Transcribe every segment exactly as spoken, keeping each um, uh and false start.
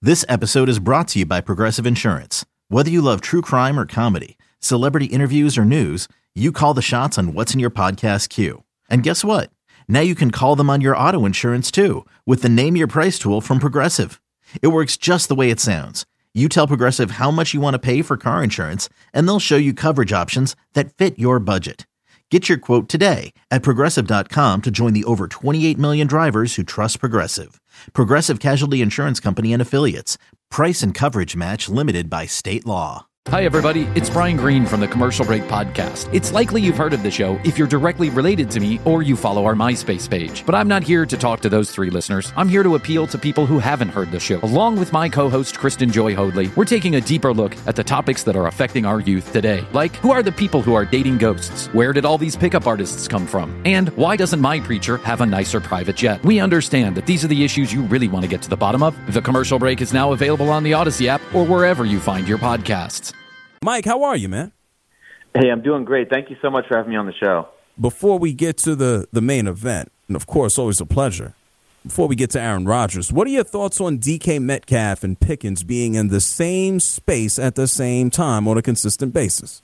This episode is brought to you by Progressive Insurance. Whether you love true crime or comedy, celebrity interviews or news, you call the shots on what's in your podcast queue. And guess what? Now you can call them on your auto insurance too with the Name Your Price tool from Progressive. It works just the way it sounds. You tell Progressive how much you want to pay for car insurance, and they'll show you coverage options that fit your budget. Get your quote today at Progressive dot com to join the over twenty-eight million drivers who trust Progressive. Progressive Casualty Insurance Company and Affiliates. Price and coverage match limited by state law. Hi, everybody. It's Brian Green from the Commercial Break Podcast. It's likely you've heard of the show if you're directly related to me or you follow our MySpace page. But I'm not here to talk to those three listeners. I'm here to appeal to people who haven't heard the show. Along with my co-host, Kristen Joy Hoadley, we're taking a deeper look at the topics that are affecting our youth today. Like, who are the people who are dating ghosts? Where did all these pickup artists come from? And why doesn't my preacher have a nicer private jet? We understand that these are the issues you really want to get to the bottom of. The Commercial Break is now available on the Odyssey app or wherever you find your podcasts. Mike, how are you, man? Hey, I'm doing great. Thank you so much for having me on the show. Before we get to the, the main event, and of course, always a pleasure, before we get to Aaron Rodgers, what are your thoughts on D K Metcalf and Pickens being in the same space at the same time on a consistent basis?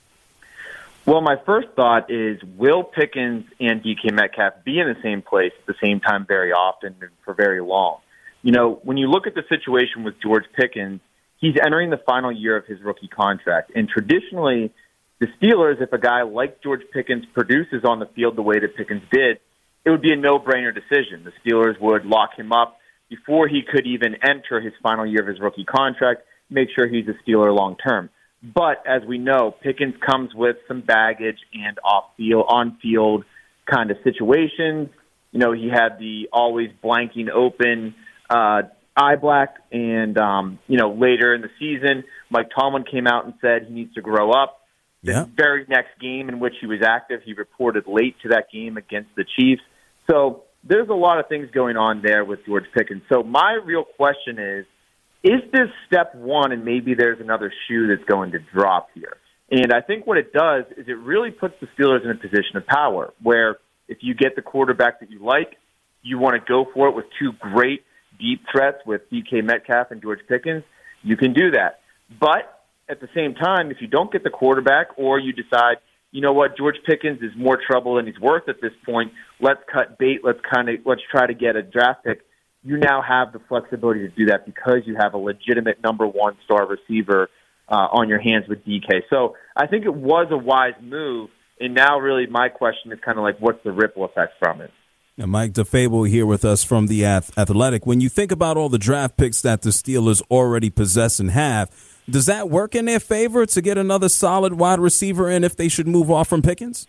Well, my first thought is, will Pickens and D K Metcalf be in the same place at the same time very often and for very long? You know, when you look at the situation with George Pickens, he's entering the final year of his rookie contract. And traditionally, the Steelers, if a guy like George Pickens produces on the field the way that Pickens did, it would be a no-brainer decision. The Steelers would lock him up before he could even enter his final year of his rookie contract, make sure he's a Steeler long-term. But as we know, Pickens comes with some baggage and off-field, on-field kind of situations. You know, he had the always blanking open uh eye black, and, um, you know, later in the season, Mike Tomlin came out and said he needs to grow up. Yeah. The very next game in which he was active, he reported late to that game against the Chiefs. So there's a lot of things going on there with George Pickens. So my real question is, is this step one, and maybe there's another shoe that's going to drop here? And I think what it does is it really puts the Steelers in a position of power, where if you get the quarterback that you like, you want to go for it with two great deep threats with D K Metcalf and George Pickens, you can do that. But at the same time, if you don't get the quarterback, or you decide, you know what, George Pickens is more trouble than he's worth at this point, let's cut bait, let's kind of let's try to get a draft pick, you now have the flexibility to do that because you have a legitimate number one star receiver uh, on your hands with D K. So I think it was a wise move, and now really my question is kind of like, what's the ripple effect from it? Now, Mike DeFable here with us from The Athletic. When you think about all the draft picks that the Steelers already possess and have, does that work in their favor to get another solid wide receiver in if they should move off from Pickens?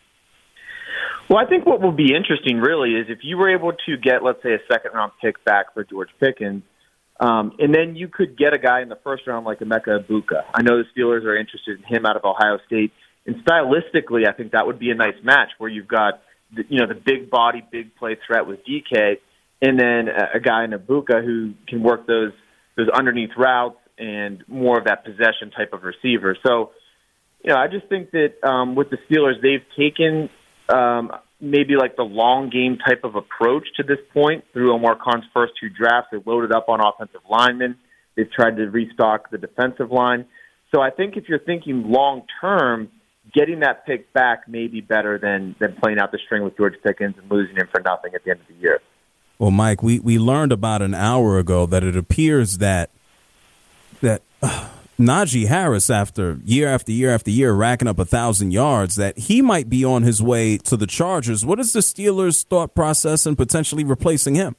Well, I think what will be interesting really is if you were able to get, let's say, a second-round pick back for George Pickens, um, and then you could get a guy in the first round like Emeka Egbuka. I know the Steelers are interested in him out of Ohio State, and stylistically I think that would be a nice match where you've got The, you know, the big body, big play threat with D K, and then a, a guy in Egbuka who can work those those underneath routes and more of that possession type of receiver. So, you know, I just think that um, with the Steelers, they've taken um, maybe like the long game type of approach to this point through Omar Khan's first two drafts. They've loaded up on offensive linemen. They've tried to restock the defensive line. So I think if you're thinking long term, getting that pick back may be better than, than playing out the string with George Pickens and losing him for nothing at the end of the year. Well, Mike, we, we learned about an hour ago that it appears that that uh, Najee Harris, after year after year after year, racking up a thousand yards, that he might be on his way to the Chargers. What is the Steelers' thought process in potentially replacing him?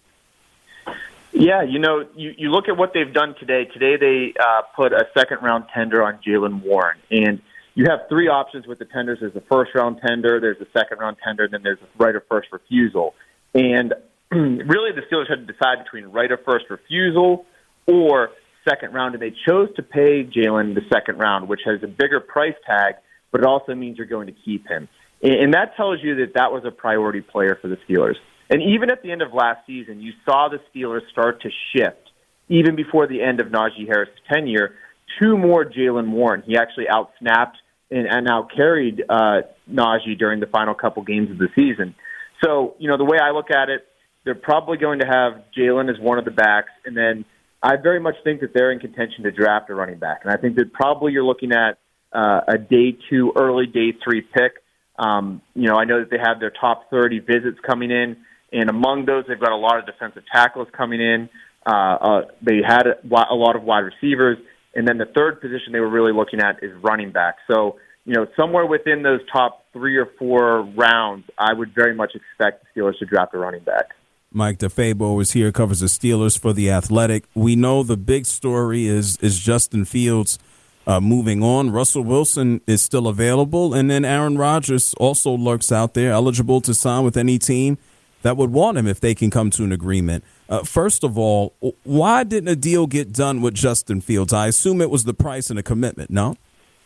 Yeah, you know, you, you look at what they've done today. Today they uh, put a second-round tender on Jaylen Warren, and you have three options with the tenders. There's a first-round tender, there's a second-round tender, and then there's a right of first refusal. And really the Steelers had to decide between right of first refusal or second round, and they chose to pay Jaylen the second round, which has a bigger price tag, but it also means you're going to keep him. And that tells you that that was a priority player for the Steelers. And even at the end of last season, you saw the Steelers start to shift, even before the end of Najee Harris' tenure, to more Jaylen Warren. He actually outsnapped and, and now carried uh, Najee during the final couple games of the season. So, you know, the way I look at it, they're probably going to have Jaylen as one of the backs, and then I very much think that they're in contention to draft a running back. And I think that probably you're looking at uh, a day two, early day three pick. Um, you know, I know that they have their top thirty visits coming in, and among those, they've got a lot of defensive tackles coming in. Uh, uh, they had a, a lot of wide receivers, and then the third position they were really looking at is running back. So, you know, somewhere within those top three or four rounds, I would very much expect the Steelers to draft a running back. Mike DeFabo is here, covers the Steelers for The Athletic. We know the big story is is Justin Fields uh, moving on. Russell Wilson is still available, and then Aaron Rodgers also lurks out there, eligible to sign with any team that would want him if they can come to an agreement. Uh, first of all, why didn't a deal get done with Justin Fields? I assume it was the price and the commitment, no?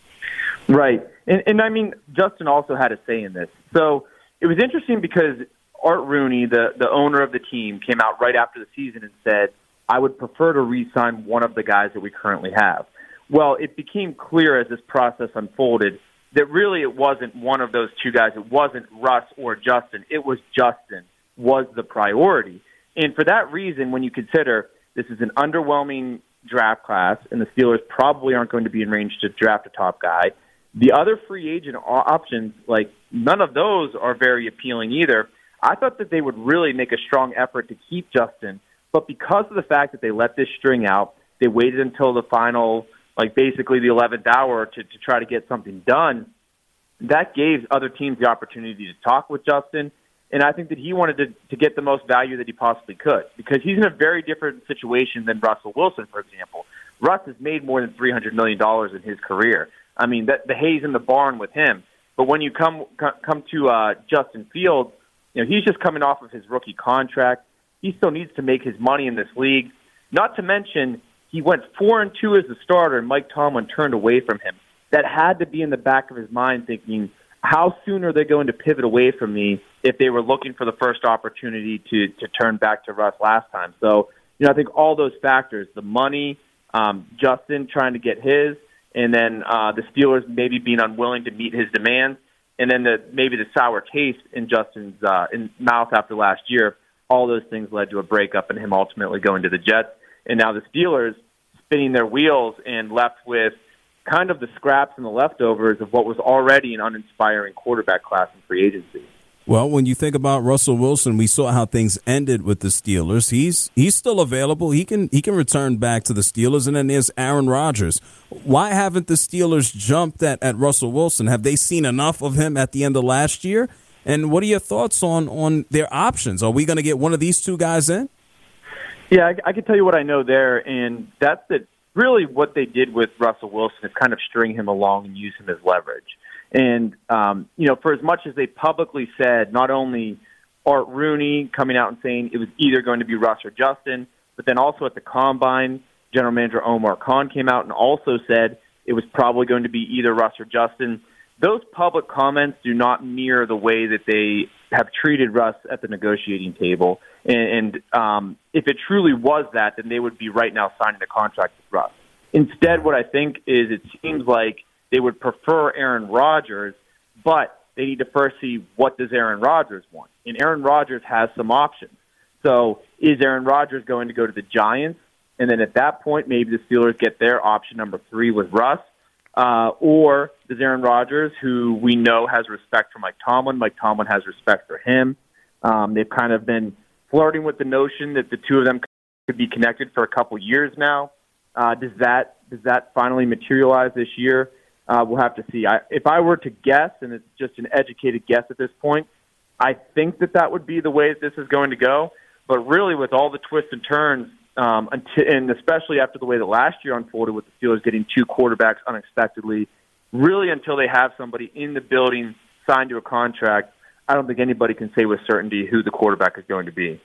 Right. And, and I mean, Justin also had a say in this. So it was interesting because Art Rooney, the, the owner of the team, came out right after the season and said, I would prefer to re-sign one of the guys that we currently have. Well, it became clear as this process unfolded that really it wasn't one of those two guys. It wasn't Russ or Justin. It was Justin was the priority. And for that reason, when you consider this is an underwhelming draft class and the Steelers probably aren't going to be in range to draft a top guy, the other free agent options, like none of those are very appealing either. I thought that they would really make a strong effort to keep Justin, but because of the fact that they let this string out, they waited until the final, like basically the eleventh hour to, to try to get something done. That gave other teams the opportunity to talk with Justin. And I think that he wanted to, to get the most value that he possibly could because he's in a very different situation than Russell Wilson, for example. Russ has made more than three hundred million dollars in his career. I mean, that, the hay's in the barn with him. But when you come come to uh, Justin Fields, you know, he's just coming off of his rookie contract. He still needs to make his money in this league. Not to mention, he went four and two as a starter, and Mike Tomlin turned away from him. That had to be in the back of his mind, thinking, how soon are they going to pivot away from me if they were looking for the first opportunity to, to turn back to Russ last time? So, you know, I think all those factors, the money, um, Justin trying to get his, and then uh, the Steelers maybe being unwilling to meet his demands, and then the maybe the sour taste in Justin's uh, in mouth after last year, all those things led to a breakup and him ultimately going to the Jets. And now the Steelers spinning their wheels and left with kind of the scraps and the leftovers of what was already an uninspiring quarterback class in free agency. Well, when you think about Russell Wilson, we saw how things ended with the Steelers. He's he's still available. He can he can return back to the Steelers. And then there's Aaron Rodgers. Why haven't the Steelers jumped at, at Russell Wilson? Have they seen enough of him at the end of last year? And what are your thoughts on, on their options? Are we going to get one of these two guys in? Yeah, I, I can tell you what I know there, and that's that really what they did with Russell Wilson is kind of string him along and use him as leverage. And, um, you know, for as much as they publicly said, not only Art Rooney coming out and saying it was either going to be Russ or Justin, but then also at the Combine, General Manager Omar Khan came out and also said it was probably going to be either Russ or Justin. Those public comments do not mirror the way that they have treated Russ at the negotiating table. And, and um, if it truly was that, then they would be right now signing a contract with Russ. Instead, what I think is it seems like they would prefer Aaron Rodgers, but they need to first see what does Aaron Rodgers want. And Aaron Rodgers has some options. So is Aaron Rodgers going to go to the Giants? And then at that point, maybe the Steelers get their option number three with Russ. Uh, or does Aaron Rodgers, who we know has respect for Mike Tomlin, Mike Tomlin has respect for him. Um, they've kind of been flirting with the notion that the two of them could be connected for a couple years now. Uh, does that does that finally materialize this year? Uh, we'll have to see. I, if I were to guess, and it's just an educated guess at this point, I think that that would be the way that this is going to go. But really, with all the twists and turns, um, and especially after the way that last year unfolded with the Steelers getting two quarterbacks unexpectedly, really until they have somebody in the building signed to a contract, I don't think anybody can say with certainty who the quarterback is going to be.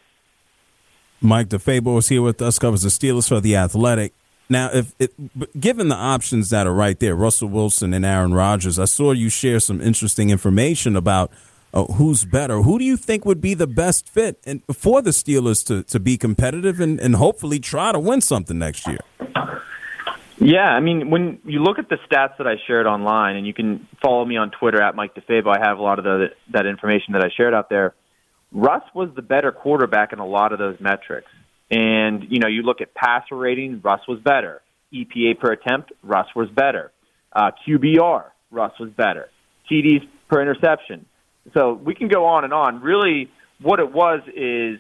Mike DeFabo is here with us, covers the Steelers for The Athletic. Now, if it, given the options that are right there, Russell Wilson and Aaron Rodgers, I saw you share some interesting information about uh, who's better. Who do you think would be the best fit and for the Steelers to, to be competitive and, and hopefully try to win something next year? Yeah, I mean, when you look at the stats that I shared online, and you can follow me on Twitter at Mike DeFabo, I have a lot of the, that information that I shared out there. Russ was the better quarterback in a lot of those metrics. And, you know, you look at passer rating, Russ was better. E P A per attempt, Russ was better. Uh, Q B R, Russ was better. T Ds per interception. So we can go on and on. Really, what it was is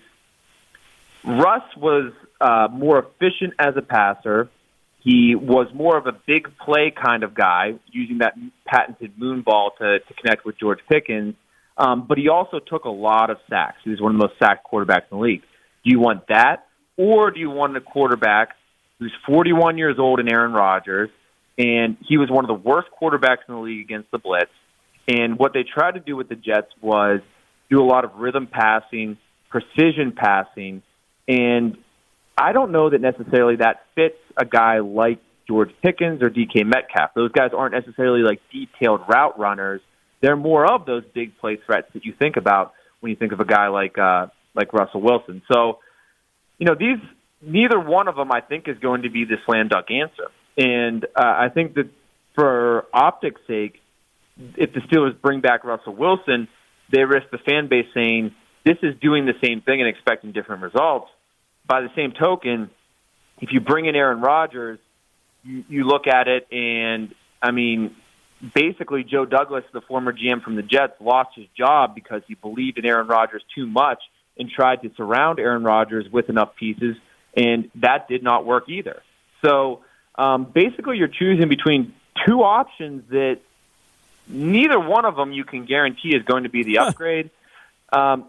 Russ was uh, more efficient as a passer. He was more of a big play kind of guy, using that patented moon ball to, to connect with George Pickens. Um, but he also took a lot of sacks. He was one of the most sacked quarterbacks in the league. Do you want that? Or do you want a quarterback who's forty-one years old in Aaron Rodgers, and he was one of the worst quarterbacks in the league against the blitz? And what they tried to do with the Jets was do a lot of rhythm passing, precision passing, and I don't know that necessarily that fits a guy like George Pickens or D K Metcalf. Those guys aren't necessarily like detailed route runners. They're more of those big play threats that you think about when you think of a guy like uh, like Russell Wilson. So, you know, these neither one of them, I think, is going to be the slam dunk answer. And uh, I think that for optics' sake, if the Steelers bring back Russell Wilson, they risk the fan base saying this is doing the same thing and expecting different results. By the same token, if you bring in Aaron Rodgers, you, you look at it and, I mean, basically Joe Douglas, the former G M from the Jets, lost his job because he believed in Aaron Rodgers too much and tried to surround Aaron Rodgers with enough pieces, and that did not work either. So um, basically you're choosing between two options that neither one of them you can guarantee is going to be the upgrade. um,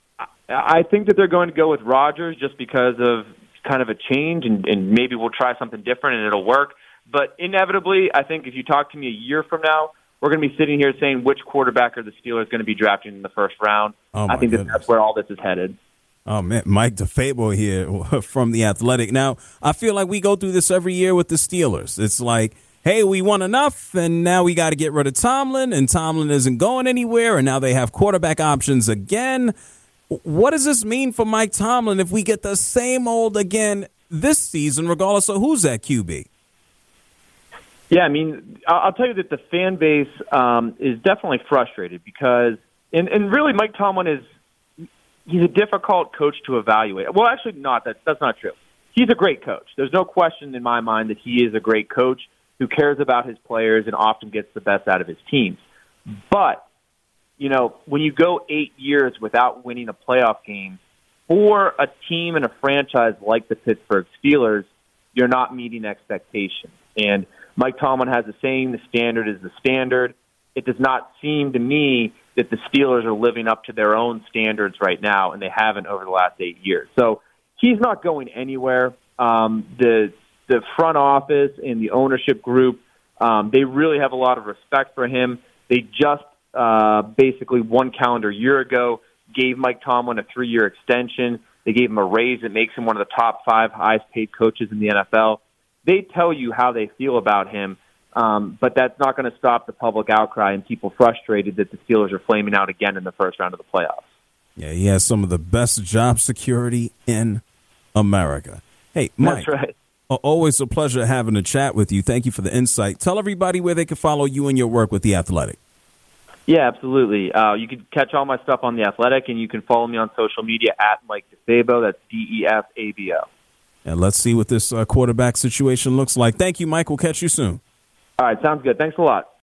I think that they're going to go with Rodgers just because of kind of a change, and, and maybe we'll try something different and it'll work. But inevitably, I think if you talk to me a year from now, we're going to be sitting here saying which quarterback are the Steelers going to be drafting in the first round. Oh I think that that's where all this is headed. Oh, man, Mike DeFabo here from The Athletic. Now, I feel like we go through this every year with the Steelers. It's like, hey, we won enough, and now we got to get rid of Tomlin, and Tomlin isn't going anywhere, and now they have quarterback options again. What does this mean for Mike Tomlin if we get the same old again this season, regardless of who's at Q B? Yeah, I mean, I'll tell you that the fan base um, is definitely frustrated because, and, and really Mike Tomlin is, he's a difficult coach to evaluate. Well, actually not. That, that's not true. He's a great coach. There's no question in my mind that he is a great coach who cares about his players and often gets the best out of his teams. But, you know, when you go eight years without winning a playoff game, for a team and a franchise like the Pittsburgh Steelers, you're not meeting expectations. And Mike Tomlin has a saying, the standard is the standard. It does not seem to me that the Steelers are living up to their own standards right now, and they haven't over the last eight years. So he's not going anywhere. Um, the the front office and the ownership group, um, they really have a lot of respect for him. They just uh, basically one calendar year ago gave Mike Tomlin a three-year extension. They gave him a raise that makes him one of the top five highest-paid coaches in the N F L. They tell you how they feel about him, um, but that's not going to stop the public outcry and people frustrated that the Steelers are flaming out again in the first round of the playoffs. Yeah, he has some of the best job security in America. Hey, Mike, that's right. Always a pleasure having a chat with you. Thank you for the insight. Tell everybody where they can follow you and your work with The Athletic. Yeah, absolutely. Uh, you can catch all my stuff on The Athletic, and you can follow me on social media at Mike DeFabo. That's D E F A B O. And let's see what this uh, quarterback situation looks like. Thank you, Mike. We'll catch you soon. All right, sounds good. Thanks a lot.